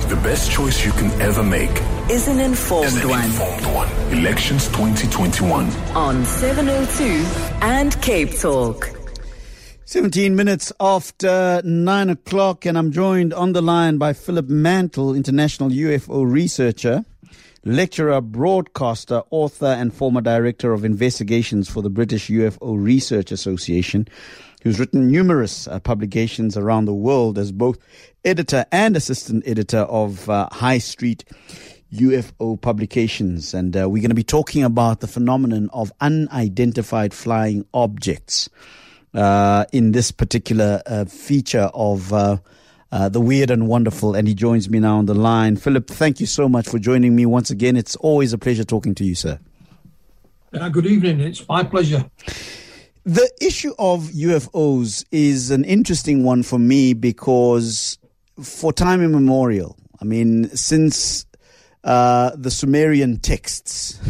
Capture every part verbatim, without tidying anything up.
The best choice you can ever make is an informed is an one. informed one. Elections twenty twenty-one. On seven oh two and Cape Talk. seventeen minutes after nine o'clock, and I'm joined on the line by Philip Mantle, international U F O researcher, lecturer, broadcaster, author, and former director of investigations for the British U F O Research Association, who's written numerous uh, publications around the world as both editor and assistant editor of uh, High Street U F O publications. And uh, we're going to be talking about the phenomenon of unidentified flying objects uh, in this particular uh, feature of uh, uh, The Weird and Wonderful. And he joins me now on the line. Philip, thank you so much for joining me once again. It's always a pleasure talking to you, sir. Uh, good evening. It's my pleasure. The issue of U F Os is an interesting one for me because for time immemorial, I mean, since uh, the Sumerian texts,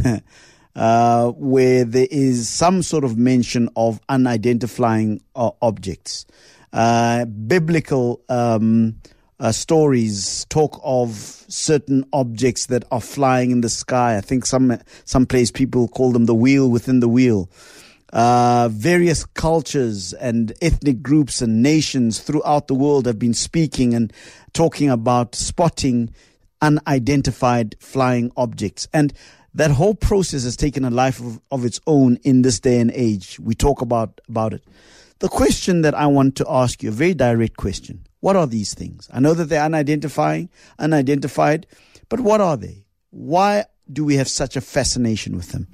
uh, where there is some sort of mention of unidentifying uh, objects, uh, biblical um, uh, stories talk of certain objects that are flying in the sky. I think some some place people call them the wheel within the wheel. Uh, various cultures and ethnic groups and nations throughout the world have been speaking and talking about spotting unidentified flying objects. And that whole process has taken a life of, of its own in this day and age. We talk about, about it. The question that I want to ask you, a very direct question. What are these things? I know that they're unidentifying, unidentified, but what are they? Why do we have such a fascination with them?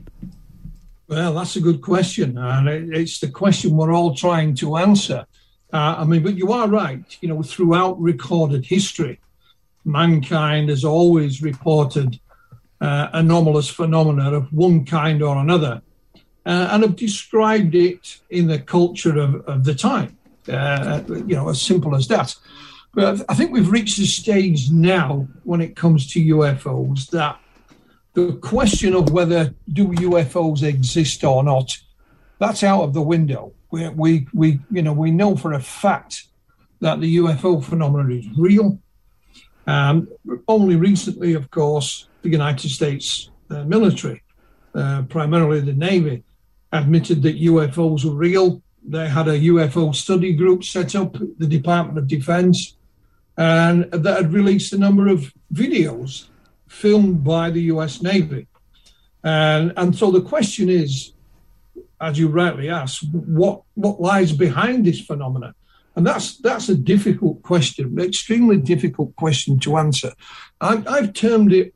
Well, that's a good question, and it's the question we're all trying to answer. Uh, I mean, but you are right. You know, throughout recorded history, mankind has always reported uh, anomalous phenomena of one kind or another, uh, and have described it in the culture of, of the time. Uh, you know, as simple as that. But I think we've reached a stage now when it comes to U F Os that the question of whether do U F Os exist or not, that's out of the window. We, we, we, you know, we know for a fact that the U F O phenomenon is real. Um, only recently, of course, the United States uh, military, uh, primarily the Navy, admitted that U F Os were real. They had a U F O study group set up, the Department of Defense, and that had released a number of videos filmed by the U S Navy. And and so the question is, as you rightly asked, what what lies behind this phenomenon? And that's that's a difficult question, an extremely difficult question to answer. I, I've termed it,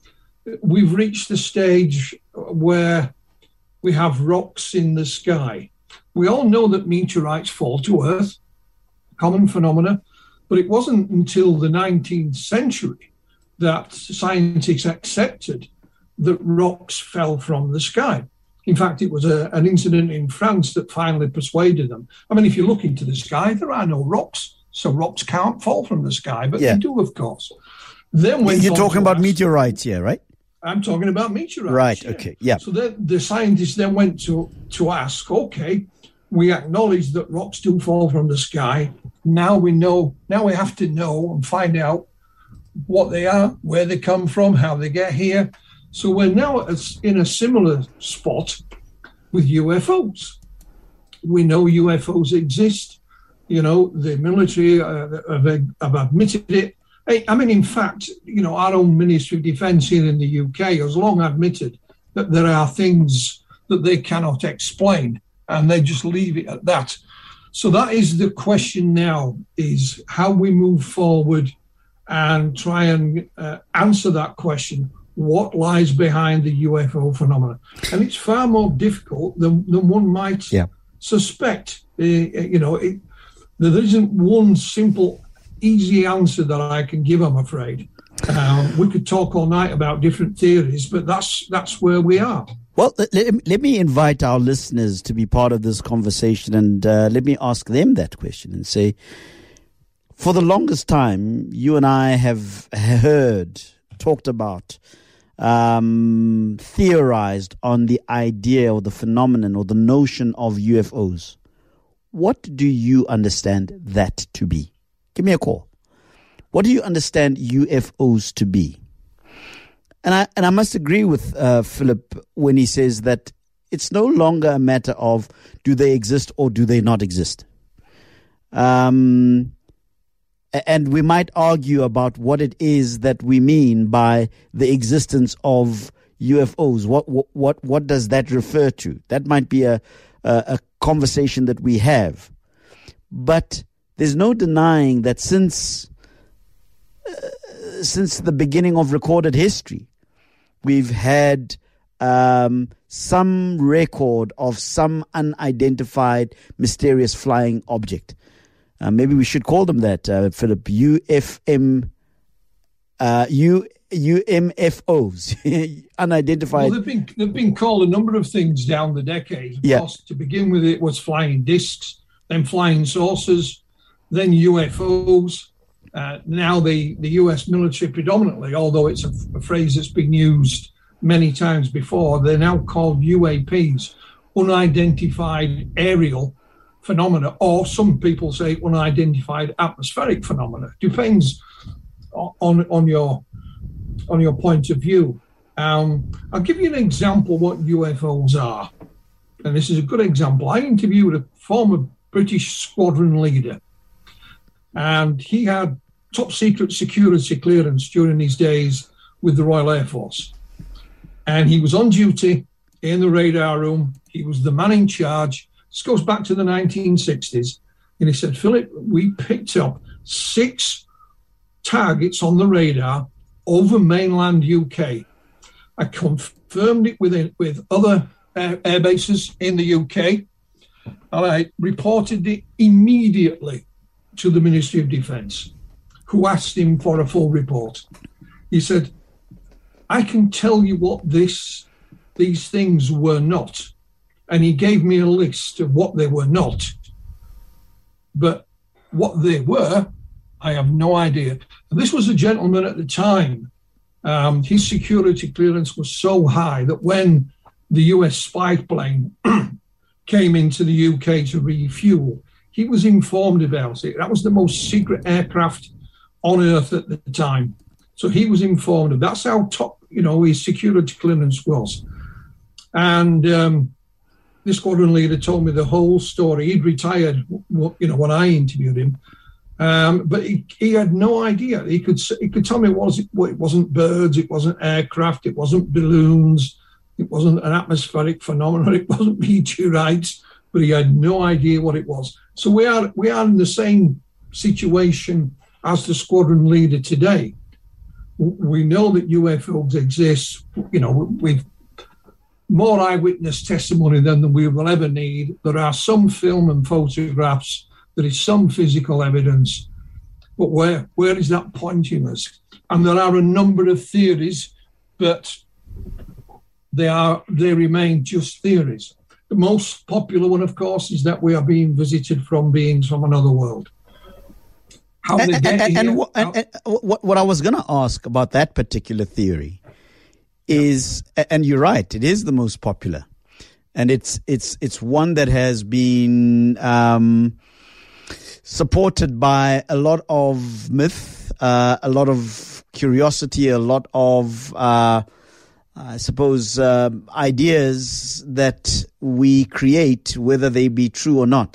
we've reached the stage where we have rocks in the sky. We all know that meteorites fall to Earth, common phenomena, but it wasn't until the nineteenth century that scientists accepted that rocks fell from the sky. In fact, it was a, an incident in France that finally persuaded them. I mean, if you look into the sky, there are no rocks, so rocks can't fall from the sky, but yeah. They do, of course. Then when You're talking about ask, meteorites here, right? I'm talking about meteorites. Right, yeah. okay, yeah. So the, the scientists then went to, to ask, okay, we acknowledge that rocks do fall from the sky. Now we know, now we have to know and find out what they are, where they come from, how they get here. So we're now in a similar spot with U F Os. We know U F Os exist. You know, the military uh, have, have admitted it. I mean, in fact, you know, our own Ministry of Defence here in the U K has long admitted that there are things that they cannot explain, and they just leave it at that. So that is the question now, is how we move forward and try and uh, answer that question. What lies behind the U F O phenomenon? And it's far more difficult than, than one might yeah. suspect. Uh, you know, it, there isn't one simple, easy answer that I can give, I'm afraid. Um, we could talk all night about different theories, but that's that's where we are. Well, let, let me invite our listeners to be part of this conversation, and uh, let me ask them that question and say, for the longest time, you and I have heard, talked about, um, theorized on the idea or the phenomenon or the notion of U F Os. What do you understand that to be? Give me a call. what do you understand U F Os to be? And I and I must agree with uh, Philip when he says that it's no longer a matter of do they exist or do they not exist. Um, and we might argue about what it is that we mean by the existence of U F Os. What what what, what does that refer to? That might be a, a a conversation that we have. But there's no denying that since uh, since the beginning of recorded history, we've had um, some record of some unidentified mysterious flying object. Uh, maybe we should call them that, uh, Philip. U F M, uh, U U M F Os, unidentified. Well, they've been they've been called a number of things down the decades. Of yeah. course, to begin with, it was flying discs, then flying saucers, then U F Os. Uh, now the, the U S military predominantly, although it's a, a phrase that's been used many times before, they're now called U A Ps, unidentified aerial phenomena, or some people say unidentified atmospheric phenomena. Depends on on your on your point of view. Um, I'll give you an example what U F Os are, and this is a good example. I interviewed a former British squadron leader, and he had top secret security clearance during his days with the Royal Air Force, and he was on duty in the radar room. He was the man in charge. This goes back to the nineteen sixties. And he said, Philip, we picked up six targets on the radar over mainland U K. I confirmed it with, with other air, air bases in the U K. And I reported it immediately to the Ministry of Defence, who asked him for a full report. He said, I can tell you what this these things were not. And he gave me a list of what they were not. But what they were, I have no idea. And this was a gentleman at the time. Um, his security clearance was so high that when the U S spy plane came into the U K to refuel, he was informed about it. That was the most secret aircraft on Earth at the time. So he was informed of that's how top, you know, his security clearance was. And um, the squadron leader told me the whole story. He'd retired, you know, when I interviewed him, um, but he, he had no idea. He could he could tell me it was it wasn't birds, it wasn't aircraft, it wasn't balloons, it wasn't an atmospheric phenomenon, it wasn't meteorites, but he had no idea what it was. So we are we are in the same situation as the squadron leader today. We know that U F Os exist. You know, we've more eyewitness testimony than we will ever need. There are some film and photographs. There is some physical evidence. But where where is that pointing us? And there are a number of theories, but they are they remain just theories. The most popular one, of course, is that we are being visited from beings from another world. How and, they get and, here, and, what, and, and what, what I was going to ask about that particular theory is, and you're right, it is the most popular, and it's it's it's one that has been um, supported by a lot of myth, uh, a lot of curiosity, a lot of, uh, I suppose, uh, ideas that we create, whether they be true or not.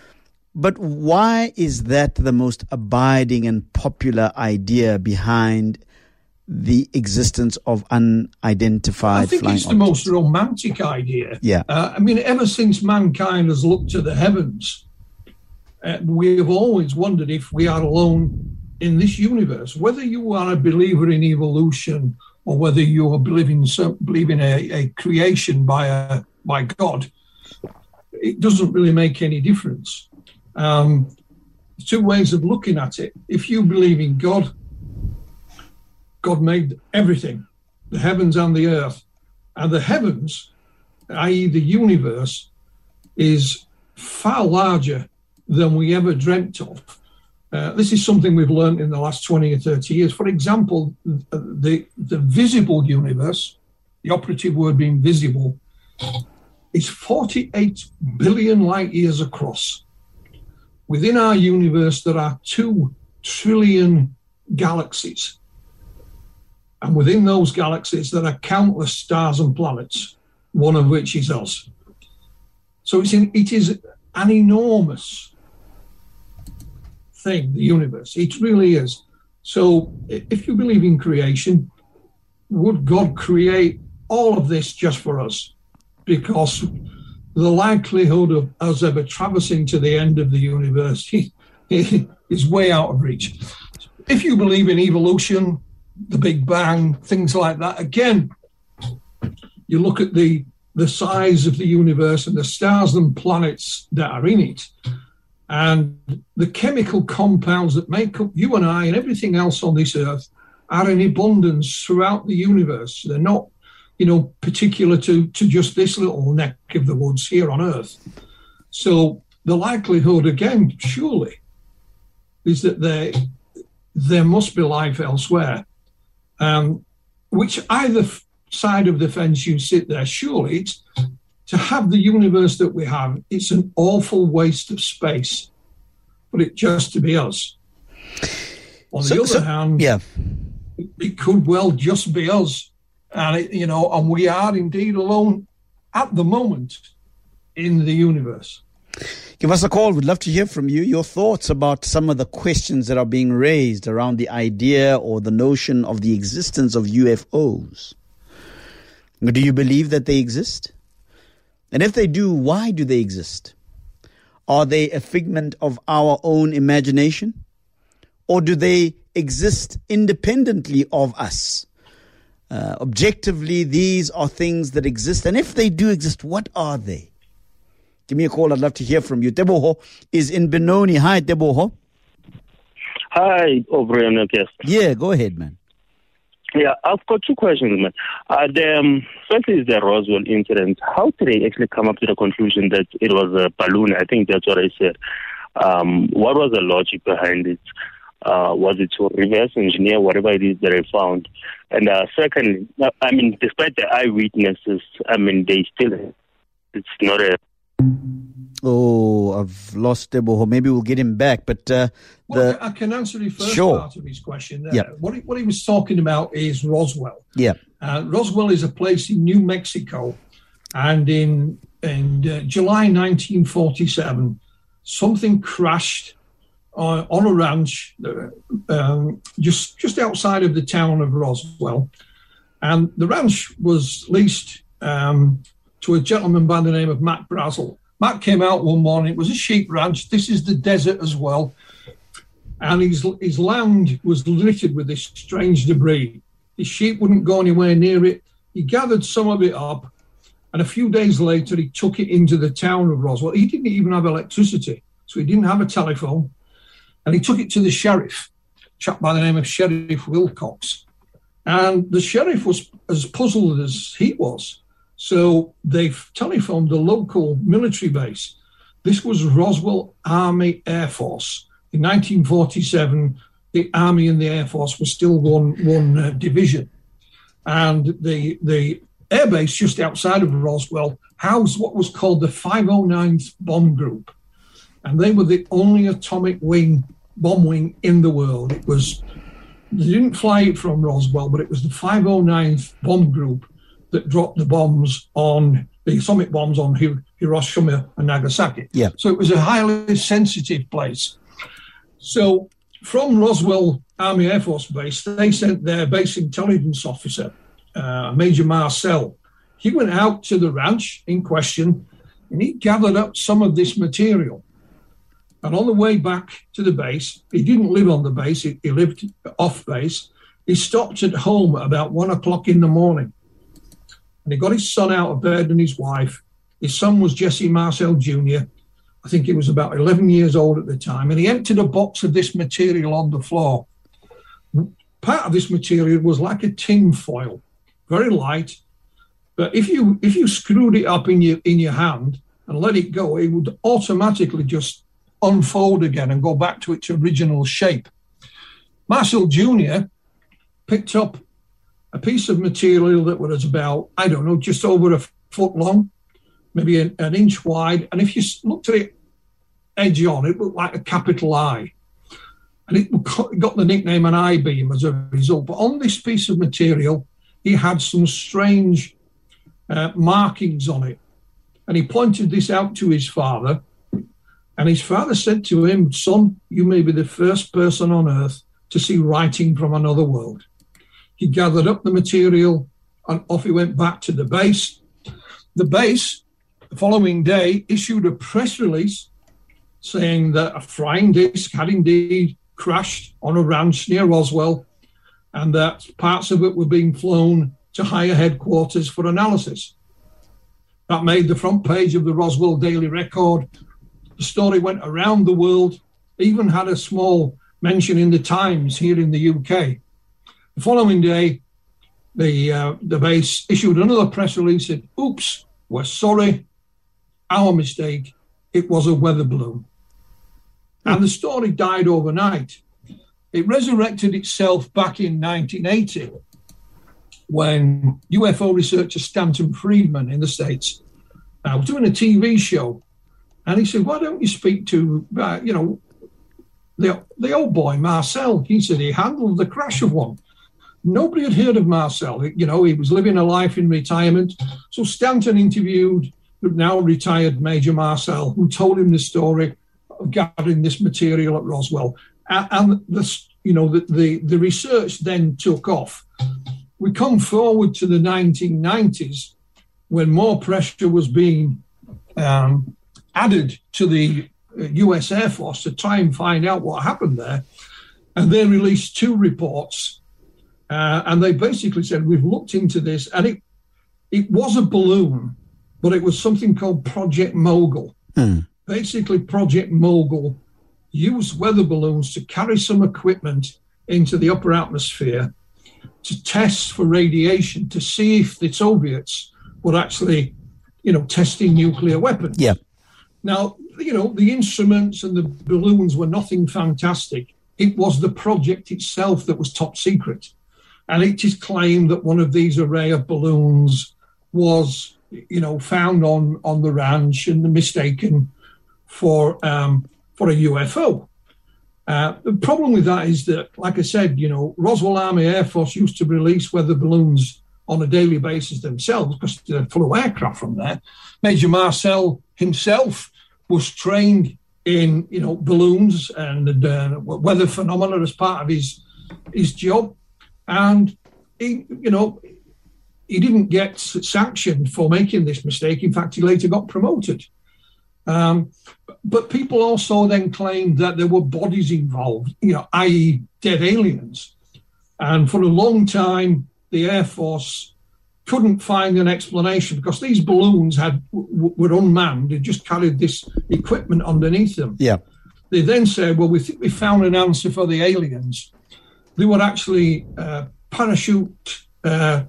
But why is that the most abiding and popular idea behind the existence of unidentified I think flying it's the objects? most romantic idea. Yeah. Uh, I mean, ever since mankind has looked to the heavens, uh, we have always wondered if we are alone in this universe. Whether you are a believer in evolution or whether you are believing believing a, a creation by a by God, it doesn't really make any difference. Um, two ways of looking at it. If you believe in God, God made everything, the heavens and the earth. And the heavens, that is the universe, is far larger than we ever dreamt of. Uh, this is something we've learned in the last twenty or thirty years. For example, the, the visible universe, the operative word being visible, is forty-eight billion light years across. Within our universe, there are two trillion galaxies. And within those galaxies, there are countless stars and planets, one of which is us. So it's in, it is an enormous thing, the universe. It really is. So if you believe in creation, would God create all of this just for us? Because the likelihood of us ever traversing to the end of the universe is way out of reach. If you believe in evolution, the Big Bang, things like that, again, you look at the, the size of the universe and the stars and planets that are in it, and the chemical compounds that make up you and I and everything else on this earth are in abundance throughout the universe. They're not, you know, particular to, to just this little neck of the woods here on Earth. So the likelihood, again, surely, is that there, there must be life elsewhere. Um, which either side of the fence you sit there, surely it's, to have the universe that we have, it's an awful waste of space for it just to be us. On so, the other so, hand, yeah. it, it could well just be us. And, it, you know, and we are indeed alone at the moment in the universe. Give us a call. We'd love to hear from you, your thoughts about some of the questions that are being raised around the idea or the notion of the existence of U F Os. Do you believe that they exist? And if they do, why do they exist? Are they a figment of our own imagination? Or do they exist independently of us? Uh, objectively, these are things that exist. And if they do exist, what are they? Give me a call. I'd love to hear from you. Teboho is in Benoni. Hi, Teboho. Hi, O'Brien, guest. Yeah, go ahead, man. Yeah, I've got two questions, man. Uh, the, um, firstly is the Roswell incident. How did they actually come up to the conclusion that it was a balloon? I think that's what I said. Um, what was the logic behind it? Uh, was it to reverse engineer whatever it is that I found? And uh, secondly, I mean, despite the eyewitnesses, I mean, they still, it's not a... Oh, I've lost Teboho. Maybe we'll get him back. But uh, well, the... I can answer the first sure. part of his question there. Yeah. What, he, what he was talking about is Roswell. Yeah. Uh, Roswell is a place in New Mexico. And in, in uh, July nineteen forty-seven, something crashed uh, on a ranch uh, um, just, just outside of the town of Roswell. And the ranch was leased um, to a gentleman by the name of Matt Brazel. Matt came out one morning. It was a sheep ranch. This is the desert as well. And his, his land was littered with this strange debris. His sheep wouldn't go anywhere near it. He gathered some of it up. And a few days later, he took it into the town of Roswell. He didn't even have electricity, so he didn't have a telephone. And he took it to the sheriff, a chap by the name of Sheriff Wilcox. And the sheriff was as puzzled as he was. So they telephoned the local military base. This was Roswell Army Air Force. In nineteen forty-seven, the Army and the Air Force were still one one uh, division. And the the air base just outside of Roswell housed what was called the five oh ninth Bomb Group. And they were the only atomic wing, bomb wing in the world. It was, they didn't fly it from Roswell, but it was the five oh ninth Bomb Group that dropped the bombs on, the atomic bombs on Hiroshima and Nagasaki. Yeah. So it was a highly sensitive place. So from Roswell Army Air Force Base, they sent their base intelligence officer, uh, Major Marcel. He went out to the ranch in question and he gathered up some of this material. And on the way back to the base, he didn't live on the base, he, he lived off base. He stopped at home at about one o'clock in the morning. And he got his son out of bed and his wife. His son was Jesse Marcel Junior I think he was about eleven years old at the time. And he emptied a box of this material on the floor. Part of this material was like a tin foil, very light. But if you if you screwed it up in your in your hand and let it go, it would automatically just unfold again and go back to its original shape. Marcel Junior picked up a piece of material that was about, I don't know, just over a foot long, maybe an, an inch wide. And if you looked at it edge on, it looked like a capital I. and it got the nickname an I-beam as a result. But on this piece of material, he had some strange uh, markings on it. And he pointed this out to his father. And his father said to him, "Son, you may be the first person on earth to see writing from another world." He gathered up the material and off he went back to the base. The base, the following day, issued a press release saying that a flying disc had indeed crashed on a ranch near Roswell and that parts of it were being flown to higher headquarters for analysis. That made the front page of the Roswell Daily Record. The story went around the world, even had a small mention in the Times here in the U K. The following day, the uh, the base issued another press release and said, "Oops, we're sorry, our mistake, it was a weather balloon." And the story died overnight. It resurrected itself back in nineteen eighty when U F O researcher Stanton Friedman in the States uh, was doing a T V show. And he said, "Why don't you speak to, uh, you know, the, the old boy, Marcel?" He said he handled the crash of one. Nobody had heard of Marcel. You know, he was living a life in retirement. So Stanton interviewed the now retired Major Marcel, who told him the story of gathering this material at Roswell. And, and the, you know, the, the, the research then took off. We come forward to the nineteen nineties when more pressure was being um, added to the U S Air Force to try and find out what happened there. And they released two reports. Uh, and they basically said, "We've looked into this." And it it was a balloon, but it was something called Project Mogul. Mm. Basically, Project Mogul used weather balloons to carry some equipment into the upper atmosphere to test for radiation, to see if the Soviets were actually, you know, testing nuclear weapons. Yeah. Now, you know, the instruments and the balloons were nothing fantastic. It was the project itself that was top secret. And it is claimed that one of these array of balloons was, you know, found on, on the ranch and mistaken for um, for a U F O. Uh, the problem with that is that, like I said, you know, Roswell Army Air Force used to release weather balloons on a daily basis themselves because they flew aircraft from there. Major Marcel himself was trained in, you know, balloons and uh, weather phenomena as part of his his job. And, he, you know, he didn't get sanctioned for making this mistake. In fact, he later got promoted. Um, but people also then claimed that there were bodies involved, you know, that is dead aliens. And for a long time, the Air Force couldn't find an explanation because these balloons had w- were unmanned. They just carried this equipment underneath them. Yeah. They then said, "Well, we think we found an answer for the aliens." They were actually uh, parachute uh,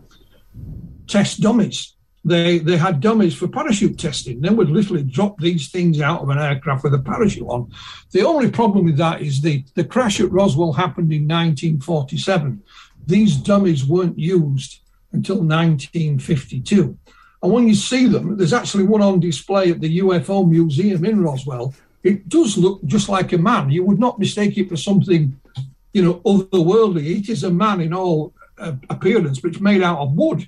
test dummies. They they had dummies for parachute testing. They would literally drop these things out of an aircraft with a parachute on. The only problem with that is the, the crash at Roswell happened in nineteen forty-seven. These dummies weren't used until nineteen fifty-two. And when you see them, there's actually one on display at the U F O Museum in Roswell. It does look just like a man. You would not mistake it for something, you know, otherworldly. It is a man in all uh, appearance, but it's made out of wood.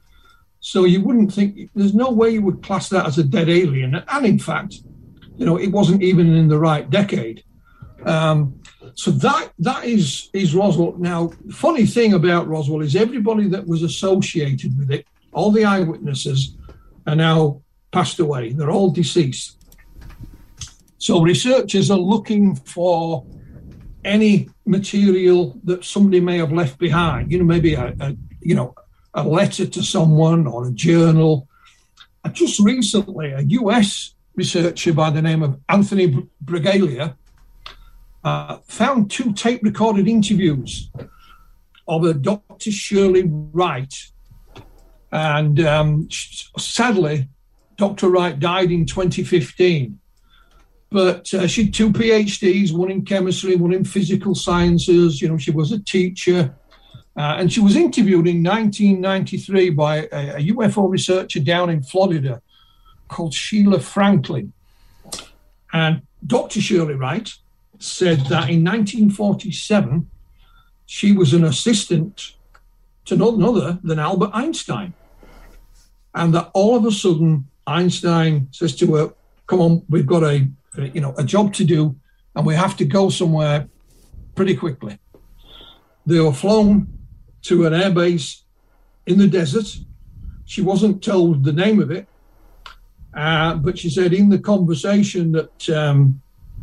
So you wouldn't think, there's no way you would class that as a dead alien. And in fact, you know, it wasn't even in the right decade. Um, so that that is, is Roswell. Now, funny thing about Roswell is everybody that was associated with it, all the eyewitnesses are now passed away. They're all deceased. So researchers are looking for any material that somebody may have left behind, you know, maybe a, a you know, a letter to someone or a journal. And just recently, a U S researcher by the name of Anthony Bragalia uh, found two tape-recorded interviews of a Doctor Shirley Wright. And um, sadly, Doctor Wright died in twenty fifteen. But uh, she had two PhDs, one in chemistry, one in physical sciences. You know, she was a teacher. Uh, and she was interviewed in nineteen ninety-three by a, a U F O researcher down in Florida called Sheila Franklin. And Doctor Shirley Wright said that in nineteen forty-seven, she was an assistant to none other than Albert Einstein. And that all of a sudden, Einstein says to her, come on, we've got a, you know, a job to do, and we have to go somewhere pretty quickly. They were flown to an airbase in the desert. She wasn't told the name of it, uh, but she said in the conversation that um,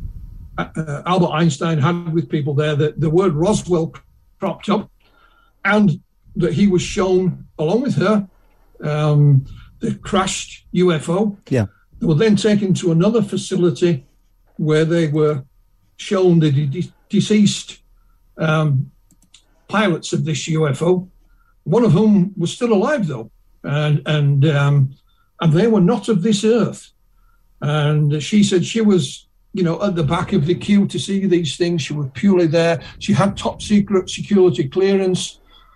uh, Albert Einstein had with people there, that the word Roswell cropped up, and that he was shown, along with her, um, the crashed U F O. Yeah. They were then taken to another facility where they were shown the de- deceased um, pilots of this U F O, one of whom was still alive, though, and and um, and they were not of this earth. And she said she was, you know, at the back of the queue to see these things. She was purely there. She had top secret security clearance,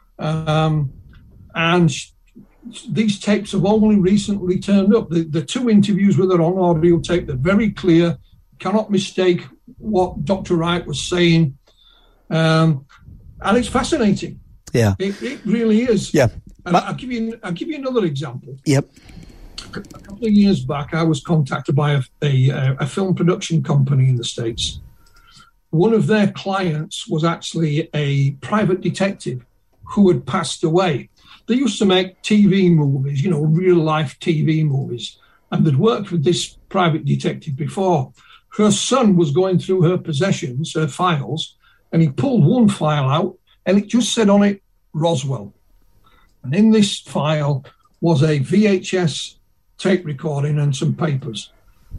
um, and she, these tapes have only recently turned up. The, the two interviews with her on audio tape, they're very clear. Cannot mistake what Doctor Wright was saying. Um, and it's fascinating. Yeah. It, it really is. Yeah. And I'll give you I'll give you another example. Yep. A couple of years back, I was contacted by a, a, a film production company in the States. One of their clients was actually a private detective who had passed away. They used to make T V movies, you know, real-life T V movies, and they'd worked with this private detective before. Her son was going through her possessions, her files, and he pulled one file out, and it just said on it, Roswell. And in this file was a V H S tape recording and some papers.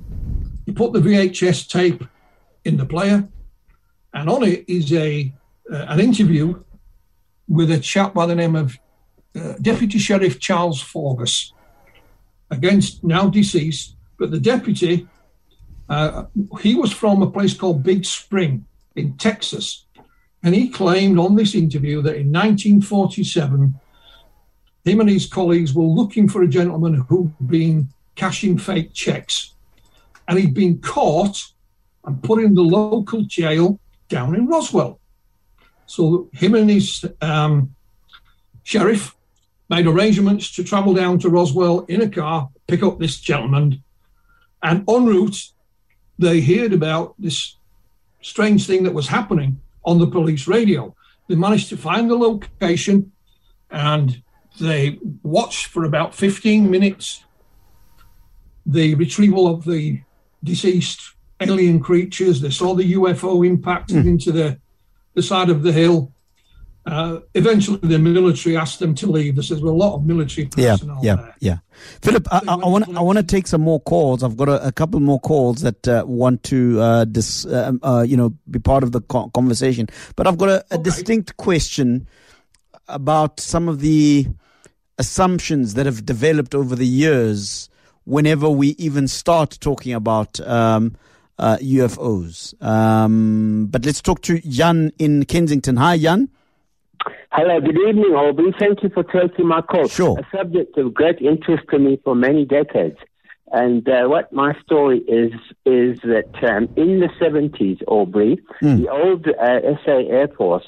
He put the V H S tape in the player, and on it is a uh, an interview with a chap by the name of Uh, Deputy Sheriff Charles Forgus, against now deceased, but the deputy, uh, he was from a place called Big Spring in Texas, and he claimed on this interview that in nineteen forty-seven, him and his colleagues were looking for a gentleman who'd been cashing fake checks, and he'd been caught and put in the local jail down in Roswell. So him and his um, sheriff made arrangements to travel down to Roswell in a car, pick up this gentleman, and en route, they heard about this strange thing that was happening on the police radio. They managed to find the location, and they watched for about fifteen minutes the retrieval of the deceased alien creatures. They saw the U F O impacted mm. into the, the side of the hill. Uh, eventually, the military asked them to leave. This is a lot of military personnel yeah, yeah, there. Yeah, Philip, I, I, I want I want to take some more calls. I've got a, a couple more calls that uh, want to uh, dis, uh, uh, you know be part of the conversation. But I've got a, a okay. distinct question about some of the assumptions that have developed over the years whenever we even start talking about um, uh, U F Os. Um, but let's talk to Jan in Kensington. Hi, Jan. Hello, good evening, Aubrey. Thank you for taking my call. Sure. A subject of great interest to me for many decades. And uh, what my story is, is that um, in the seventies, Aubrey, mm. the old uh, S A Air Force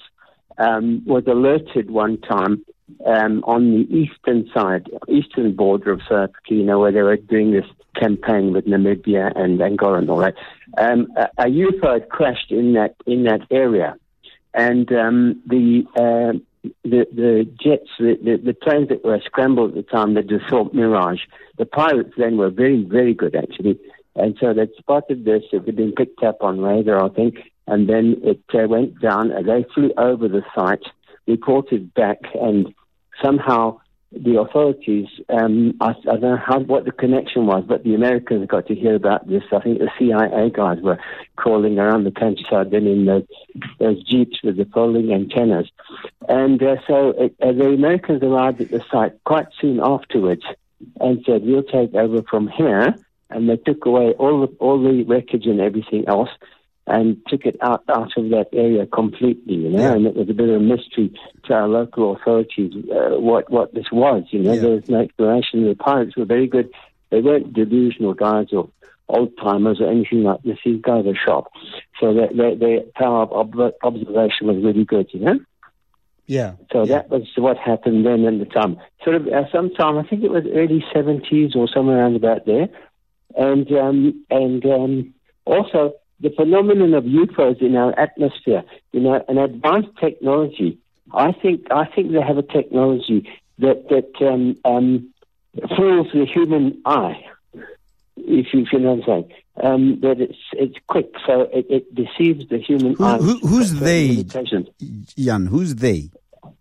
um, was alerted one time um, on the eastern side, eastern border of South Africa, you know, where they were doing this campaign with Namibia and Angola and all that. Um, a, a U F O had crashed in that in that area. And um, the, uh, the the jets, the, the, the planes that were scrambled at the time, the Dassault Mirage, the pilots then were very, very good, actually. And so they spotted this. It had been picked up on radar, I think. And then it uh, went down. And they flew over the site, reported back, and somehow the authorities, um, I, I don't know how, what the connection was, but the Americans got to hear about this. I think the C I A guys were crawling around the countryside then in those, those jeeps with the folding antennas. And uh, so it, uh, the Americans arrived at the site quite soon afterwards and said, we'll take over from here. And they took away all the, all the wreckage and everything else and took it out, out of that area completely, you know, yeah. And it was a bit of a mystery to our local authorities uh, what, what this was, you know. Yeah. There was no explanation. The pilots were very good. They weren't delusional guys or old-timers or anything like this. These guys are sharp. So the, the, the power of ob- observation was really good, you know? Yeah. So yeah. that was what happened then at the time. Sort of uh, sometime, I think it was early seventies or somewhere around about there. And um, and um, also the phenomenon of U F Os in our atmosphere, you know, an advanced technology. I think I think they have a technology that that um, um, fools the human eye, if you, if you know what I'm saying. Um, that it's it's quick, so it, it deceives the human Who, eye. who, who's they, limitations. Jan? Who's they?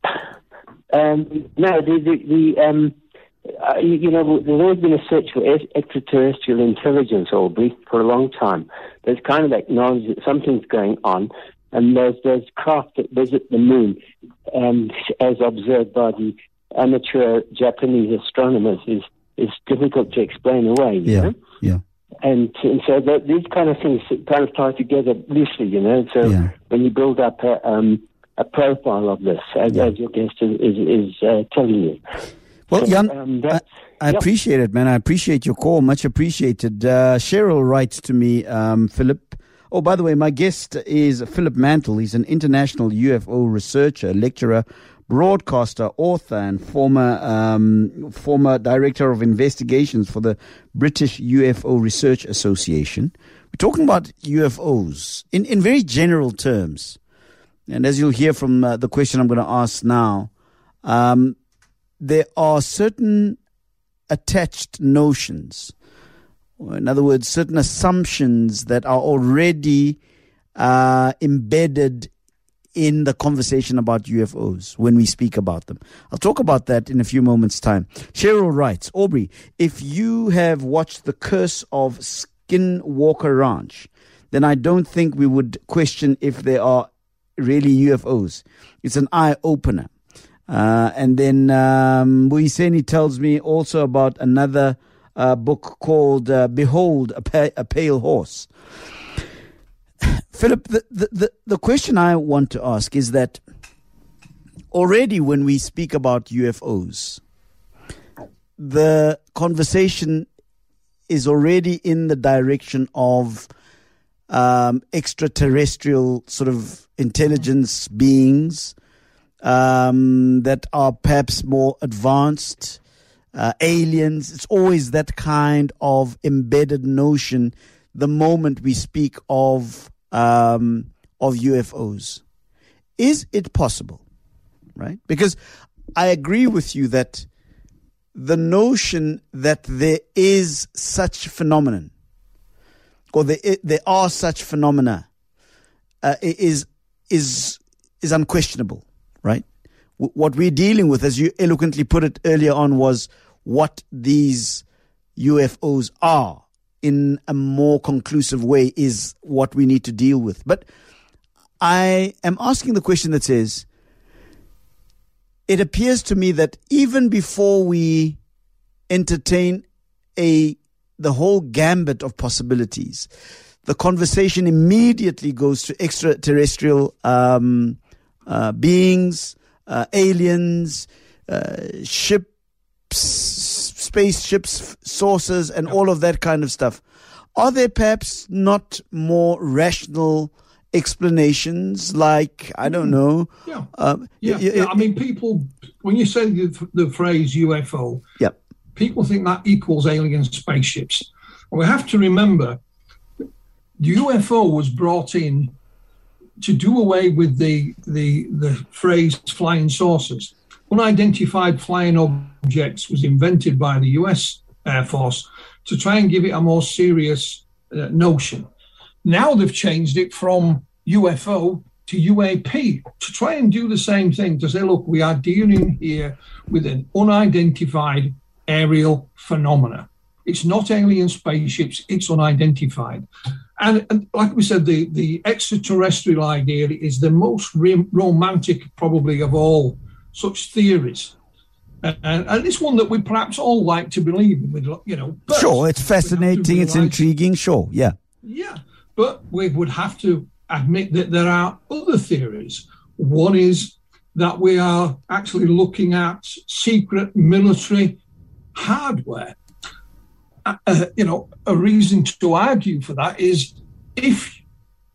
Um, no, the the, the um, uh, you, you know, there's always been a search for extraterrestrial intelligence, Aubrey, for a long time. There's kind of acknowledged that something's going on, and there's there's craft that visit the moon, um, as observed by the amateur Japanese astronomers, is is difficult to explain away. You Yeah, know? yeah. And, and so that, these kind of things kind of tie together loosely, you know. So Yeah. when you build up a, um, a profile of this, as, Yeah. as your guest is, is, is uh, telling you. Well, So, Jan, um, I, that's- I yep. appreciate it, man. I appreciate your call. Much appreciated. Uh, Cheryl writes to me, um, Philip. Oh, by the way, my guest is Philip Mantle. He's an international U F O researcher, lecturer, broadcaster, author, and former um, former director of investigations for the British U F O Research Association. We're talking about U F Os in, in very general terms. And as you'll hear from uh, the question I'm going to ask now, um, there are certain attached notions, or in other words, certain assumptions that are already uh, embedded in the conversation about U F Os when we speak about them. I'll talk about that in a few moments' time. Cheryl writes, Aubrey, if you have watched The Curse of Skinwalker Ranch, then I don't think we would question if there are really U F Os. It's an eye-opener. Uh, and then um, Buiseni tells me also about another uh, book called uh, Behold, a, pa- a Pale Horse. Philip, the, the, the, the question I want to ask is that already when we speak about U F Os, the conversation is already in the direction of um, extraterrestrial sort of intelligence beings um, that are perhaps more advanced, uh, aliens. It's always that kind of embedded notion the moment we speak of um, of U F Os. Is it possible, right? Because I agree with you that the notion that there is such phenomenon, or there, there are such phenomena, uh, is is is unquestionable, right? W- what we're dealing with, as you eloquently put it earlier on, was what these U F Os are. In a more conclusive way is what we need to deal with. But I am asking the question that says, it appears to me that even before we entertain a the whole gambit of possibilities, the conversation immediately goes to extraterrestrial um, uh, beings, uh, aliens, uh, ships, spaceships, sources, and all of that kind of stuff. Are there perhaps not more rational explanations, like, I don't know? Yeah. Um, Yeah, y- y- yeah. I mean, people, when you say the, the phrase U F O, Yep. people think that equals alien spaceships. And we have to remember, the U F O was brought in to do away with the the the phrase flying saucers. Unidentified flying objects was invented by the U S Air Force to try and give it a more serious uh, notion. Now they've changed it from U F O to U A P to try and do the same thing, to say, look, we are dealing here with an unidentified aerial phenomena. It's not alien spaceships, it's unidentified. And, and like we said, the, the extraterrestrial idea is the most re- romantic, probably, of all such theories. And, and it's one that we perhaps all like to believe in. With, you know, but Sure, it's we have to fascinating, it's realise- intriguing, sure, yeah. Yeah, but we would have to admit that there are other theories. One is that we are actually looking at secret military hardware. Uh, you know, a reason to argue for that is if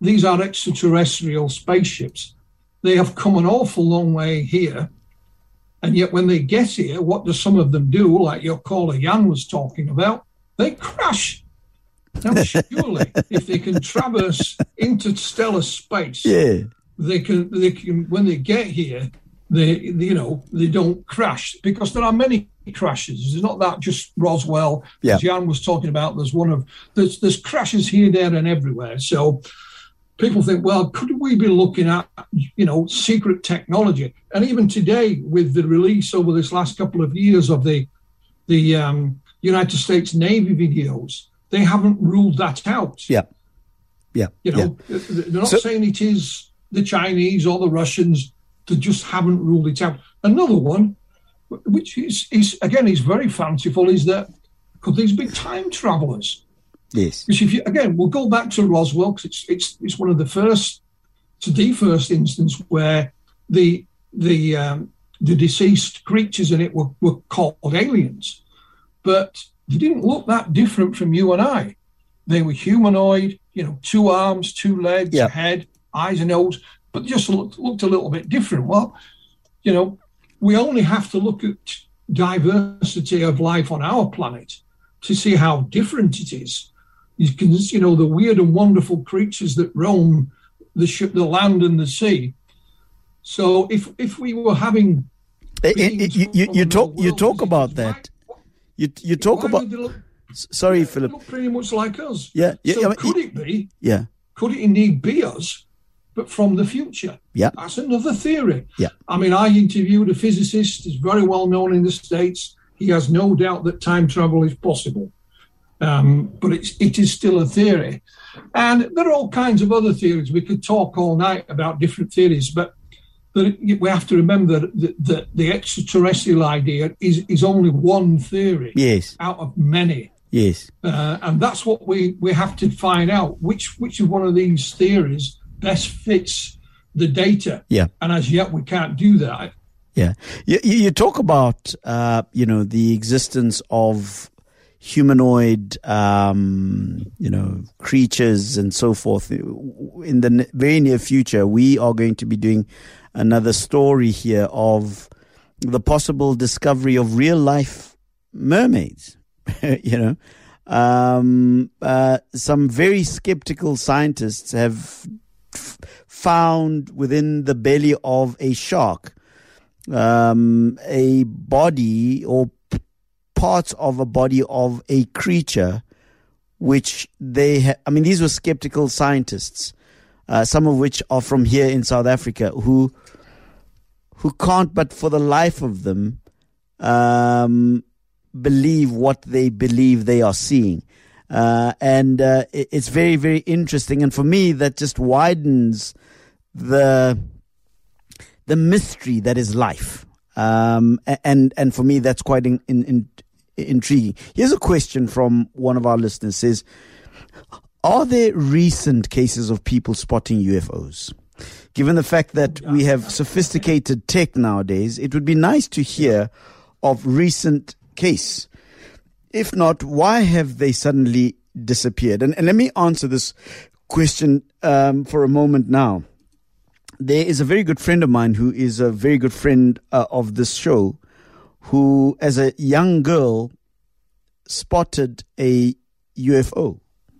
these are extraterrestrial spaceships. They have come an awful long way here. And yet when they get here, what do some of them do? Like your caller Jan was talking about, they crash. Now, surely, if they can traverse interstellar space, yeah. they can, they can, when they get here, they, you know, they don't crash, because there are many crashes. It's not that just Roswell, yeah. as Jan was talking about. There's one of, there's, there's crashes here, there, and everywhere. So people think, well, could we be looking at, you know, secret technology? And even today, with the release over this last couple of years of the, the um, United States Navy videos, they haven't ruled that out. Yeah. Yeah. You know, yeah. they're not so, saying it is the Chinese or the Russians. They just haven't ruled it out. Another one, which is, is again, is very fanciful, is that could these be time travelers? Yes. Because if you, again, we'll go back to Roswell, because it's, it's, it's one of the first, to the first instance where the, the, um, the deceased creatures in it were, were called aliens. But they didn't look that different from you and I. They were humanoid, you know, two arms, two legs, yeah. a head, eyes and nose, but just looked, looked a little bit different. Well, you know, we only have to look at diversity of life on our planet to see how different it is. You can, you know, the weird and wonderful creatures that roam the ship, the land and the sea. So if if we were having, it, it, you, you, you talk you talk about that. You you talk about. Look, sorry, yeah, Philip. They look pretty much like us. Yeah. yeah so I mean, could it be? Yeah. Could it indeed be us, but from the future? Yeah. That's another theory. Yeah. I mean, I interviewed a physicist. He's very well known in the States. He has no doubt that time travel is possible. Um, but it's, it is still a theory. And there are all kinds of other theories. We could talk all night about different theories, but we have to remember that, that the extraterrestrial idea is, is only one theory yes. out of many. Yes. Uh, and that's what we, we have to find out, which which of one of these theories best fits the data. Yeah. And as yet, we can't do that. Yeah. You, you talk about, uh, you know, the existence of humanoid, um, you know, creatures and so forth. In the very near future, we are going to be doing another story here of the possible discovery of real life mermaids. you know, um, uh, some very skeptical scientists have f- found within the belly of a shark um, a body or p- parts of a body of a creature which they ha- I mean, these were skeptical scientists, uh, some of which are from here in South Africa, who who can't but for the life of them um, believe what they believe they are seeing. Uh, and uh, it, it's very, very interesting. And for me, that just widens the the mystery that is life. Um, and and for me, that's quite in, in, in, intriguing. Here's a question from one of our listeners. Says, are there recent cases of people spotting U F Os? Given the fact that we have sophisticated tech nowadays, it would be nice to hear of recent case. If not, why have they suddenly disappeared? And, and let me answer this question um, for a moment now. There is a very good friend of mine who is a very good friend uh, of this show, who, as a young girl, spotted a U F O.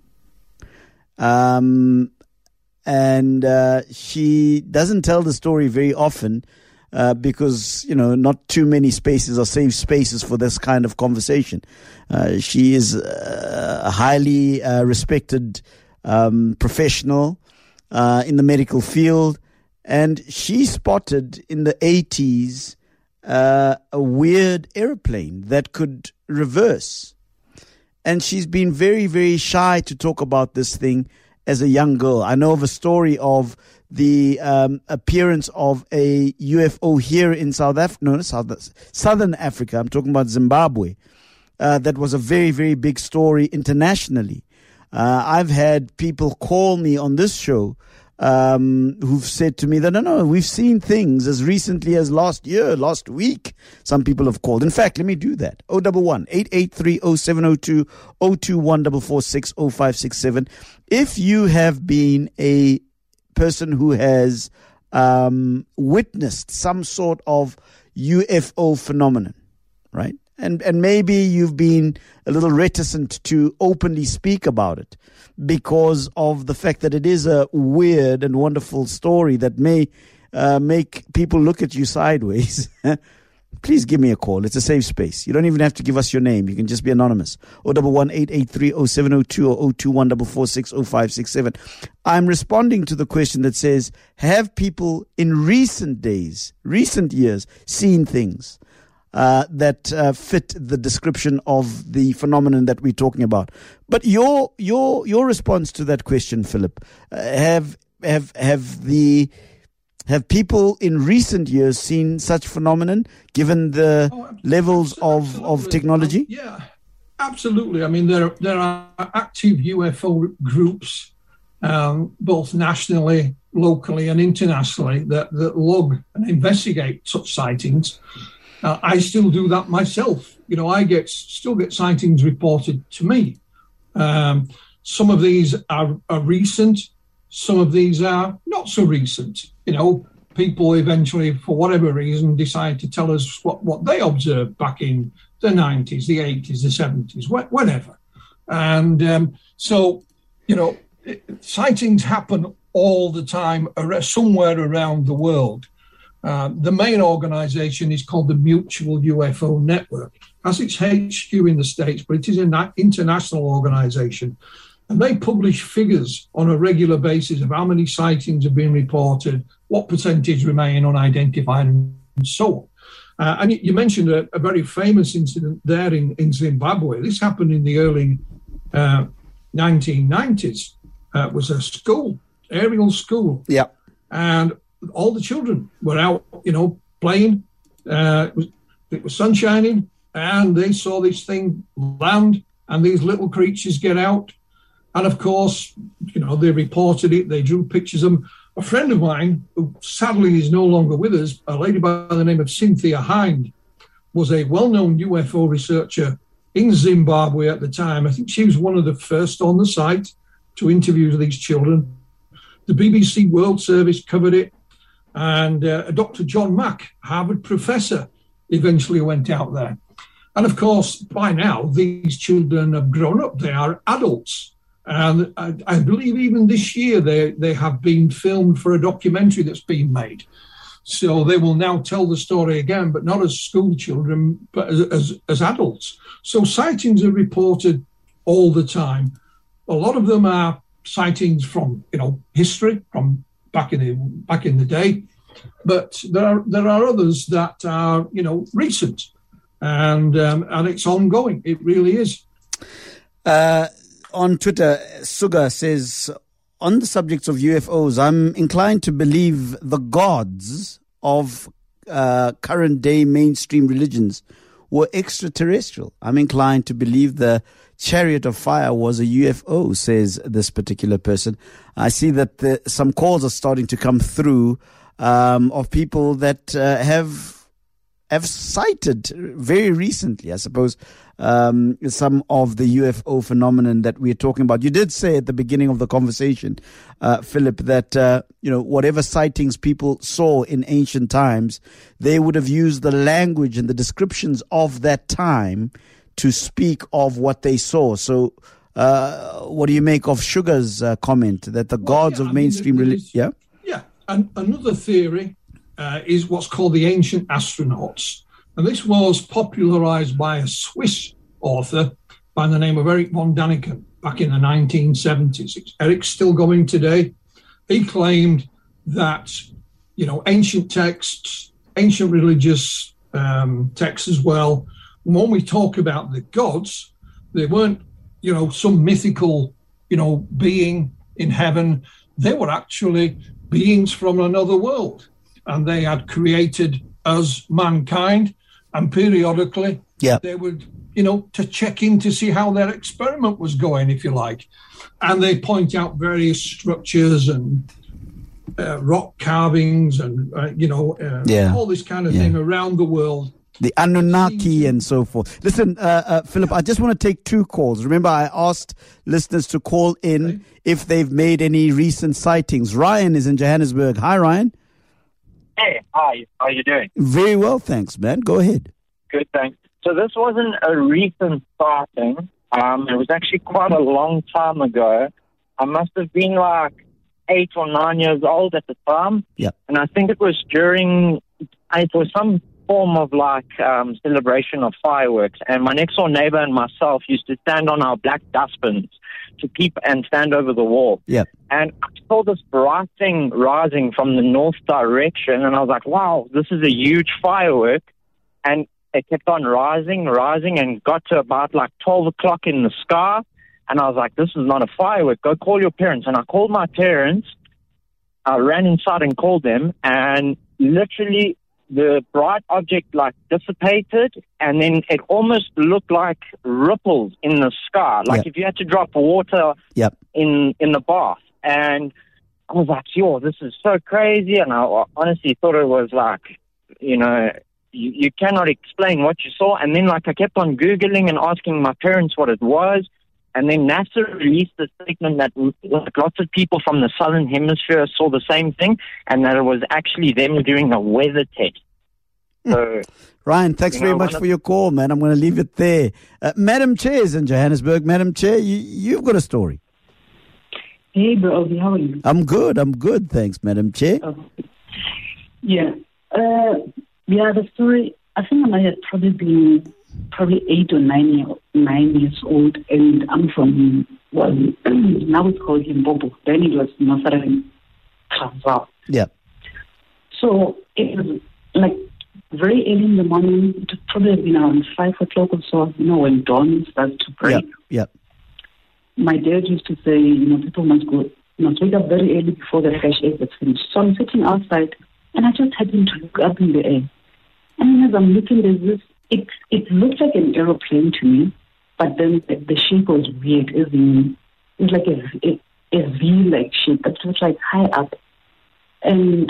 Um, and uh, she doesn't tell the story very often uh, because, you know, not too many spaces are safe spaces for this kind of conversation. Uh, she is a highly uh, respected um, professional uh, in the medical field. And she spotted in the eighties uh, a weird airplane that could reverse. And she's been very, very shy to talk about this thing as a young girl. I know of a story of the um, appearance of a U F O here in South Africa, no, South, Southern Africa. I'm talking about Zimbabwe. Uh, that was a very, very big story internationally. Uh, I've had people call me on this show Um, who've said to me that, no, no, we've seen things as recently as last year, last week. Some people have called. In fact, let me do that. oh one one, eight eight three, oh seven oh two, oh two one four four six, oh five six seven. If you have been a person who has um, witnessed some sort of U F O phenomenon, right? And and maybe you've been a little reticent to openly speak about it because of the fact that it is a weird and wonderful story that may uh, make people look at you sideways. Please give me a call. It's a safe space. You don't even have to give us your name. You can just be anonymous. oh one one, eight eight three, oh seven oh two or oh two one four four six, oh five six seven. I'm responding to the question that says, have people in recent days, recent years, seen things uh, that uh, fit the description of the phenomenon that we're talking about? But your your your response to that question, Philip, uh, have have have the Have people in recent years seen such phenomenon, given the oh, levels of, of technology? Yeah, absolutely. I mean, there, there are active U F O groups, um, both nationally, locally, and internationally, that, that log and investigate such sightings. Uh, I still do that myself. You know, I get still get sightings reported to me. Um, some of these are, are recent. Some of these are not so recent. You know, people eventually, for whatever reason, decide to tell us what, what they observed back in the nineties, the eighties, the seventies, wh- whenever. And um, so, you know, it, sightings happen all the time ar- somewhere around the world. Uh, the main organization is called the Mutual U F O Network. It has its H Q in the States, but it is an international organization. And they publish figures on a regular basis of how many sightings have been reported, what percentage remain unidentified, and so on. Uh, and you mentioned a, a very famous incident there in, in Zimbabwe. This happened in the early uh, nineteen nineties. Uh, it was a school, aerial school. Yeah. And all the children were out, you know, playing. Uh, it was, it was sun shining, and they saw this thing land, and these little creatures get out. And, of course, you know, they reported it. They drew pictures of them. A friend of mine, who sadly is no longer with us, a lady by the name of Cynthia Hind, was a well-known U F O researcher in Zimbabwe at the time. I think she was one of the first on the site to interview these children. The B B C World Service covered it. And uh, Doctor John Mack, Harvard professor, eventually went out there. And, of course, by now, these children have grown up. They are adults. And I, I believe even this year they, they have been filmed for a documentary that's been made. So they will now tell the story again, but not as school children, but as, as, as adults. So sightings are reported all the time. A lot of them are sightings from, you know, history, from back in the back in the day. But there are there are others that are, you know, recent, and um, and it's ongoing. It really is. Uh On Twitter, Suga says, on the subject of U F Os, I'm inclined to believe the gods of uh, current day mainstream religions were extraterrestrial. I'm inclined to believe the Chariot of Fire was a U F O, says this particular person. I see that the, some calls are starting to come through um, of people that uh, have have cited very recently, I suppose, um, some of the U F O phenomenon that we're talking about. You did say at the beginning of the conversation, uh, Philip, that, uh, you know, whatever sightings people saw in ancient times, they would have used the language and the descriptions of that time to speak of what they saw. So uh, what do you make of Sugar's uh, comment that the well, gods yeah, of I mainstream mean, religion... Yeah? Yeah, and another theory Uh, is what's called the ancient astronauts. And this was popularized by a Swiss author by the name of Eric von Daniken back in the nineteen seventies. Eric's still going today. He claimed that, you know, ancient texts, ancient religious um, texts as well, when we talk about the gods, they weren't, you know, some mythical, you know, being in heaven. They were actually beings from another world. And they had created us, mankind, and periodically yeah. they would, you know, to check in to see how their experiment was going, if you like. And they point out various structures and uh, rock carvings and, uh, you know, uh, yeah. all this kind of yeah. thing around the world The Anunnaki and so forth. Listen, uh, uh, Philip, I just want to take two calls. Remember, I asked listeners to call in okay. if they've made any recent sightings. Ryan is in Johannesburg. Hi, Ryan. Hey, hi. How are you doing? Very well, thanks, man. Go ahead. Good, thanks. So this wasn't a recent sighting. Um, it was actually quite a long time ago. I must have been like eight or nine years old at the time. Yeah. And I think it was during, it was some form of like um, celebration of fireworks. And my next door neighbor and myself used to stand on our black dustbins to keep and stand over the wall. Yeah. And I saw this bright thing rising from the north direction. And I was like, wow, this is a huge firework. And it kept on rising, rising, and got to about like twelve o'clock in the sky. And I was like, this is not a firework. Go call your parents. And I called my parents. I ran inside and called them. And literally the bright object like dissipated. And then it almost looked like ripples in the sky. Like yep. if you had to drop water yep. in, in the bath. And I was like, yo, this is so crazy. And I honestly thought it was like, you know, You, you cannot explain what you saw. And then, like, I kept on Googling and asking my parents what it was. And then NASA released a statement that like, lots of people from the southern hemisphere saw the same thing, and that it was actually them doing a weather test. So, Ryan, thanks very know, much for your call, man. I'm going to leave it there. Uh, Madam Chair is in Johannesburg. Madam Chair, you, you've got a story. Hey, bro. How are you? I'm good. I'm good. Thanks, Madam Chair. Oh. Yeah. Uh... Yeah, the story, I think I might have probably been probably eight or nine, year, nine years old, and I'm from, well, now it's called Limpopo. Then it was Northern Transvaal. Yeah. So it was like very early in the morning. It would probably have been around five o'clock or so, you know, when dawn starts to break. Yeah, yeah. My dad used to say, you know, people must go, must wake up very early before the fresh air gets finished. So I'm sitting outside, and I just happened to look up in the air. And as I'm looking, there's this, it, it looked like an aeroplane to me, but then the, the shape was weird. It was, it was like a, a, a V-like shape, but it was like high up. And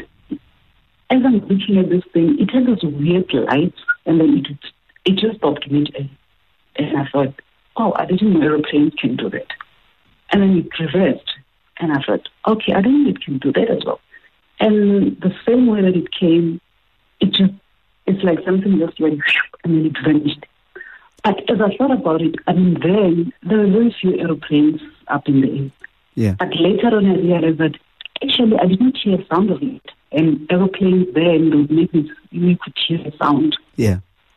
as I'm looking at this thing, it had this weird light, and then it it just stopped mid-air. And I thought, oh, I didn't know aeroplanes can do that. And then it reversed, and I thought, okay, I don't know it can do that as well. And the same way that it came, it just, it's like something just went, and then it vanished. But as I thought about it, I mean, then there were very few aeroplanes up in the air. Yeah. But later on, I realized that actually I did not hear a sound of it. And aeroplanes then would make it, you could hear a sound. Yeah.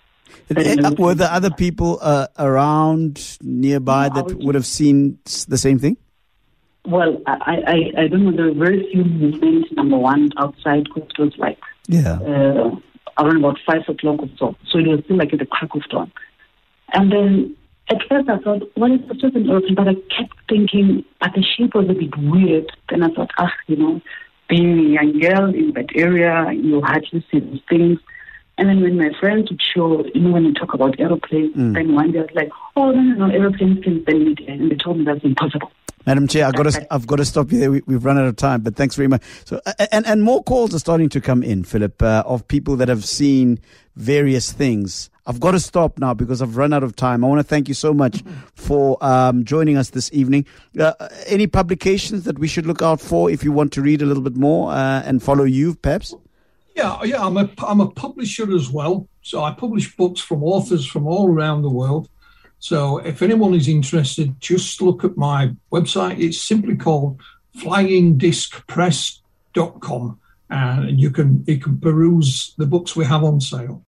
And were there other people uh, around nearby no, that would have seen the same thing? Well, I, I, I don't know. There were very few movements, number one, outside, because it was like yeah. uh, around about five o'clock or so. So it was still like at the crack of dawn. And then at first I thought, well, it's just an aeroplane, but I kept thinking, but the shape was a bit weird. Then I thought, ah, you know, being a young girl in that area, you hardly see these things. And then when my friends would show, you know, when you talk about aeroplanes, mm. then one day I was like, oh, no, no, no, aeroplanes can bend mid air. And they told me that's impossible. Madam Chair, I've got to, I've got to stop you there. We, we've run out of time, but thanks very much. So, and, and more calls are starting to come in, Philip, uh, of people that have seen various things. I've got to stop now because I've run out of time. I want to thank you so much for um, joining us this evening. Uh, any publications that we should look out for if you want to read a little bit more uh, and follow you, perhaps? Yeah, yeah. I'm a I'm a publisher as well, so I publish books from authors from all around the world. So if anyone is interested, just look at my website. It's simply called flying disc press dot com, and you can you can peruse the books we have on sale.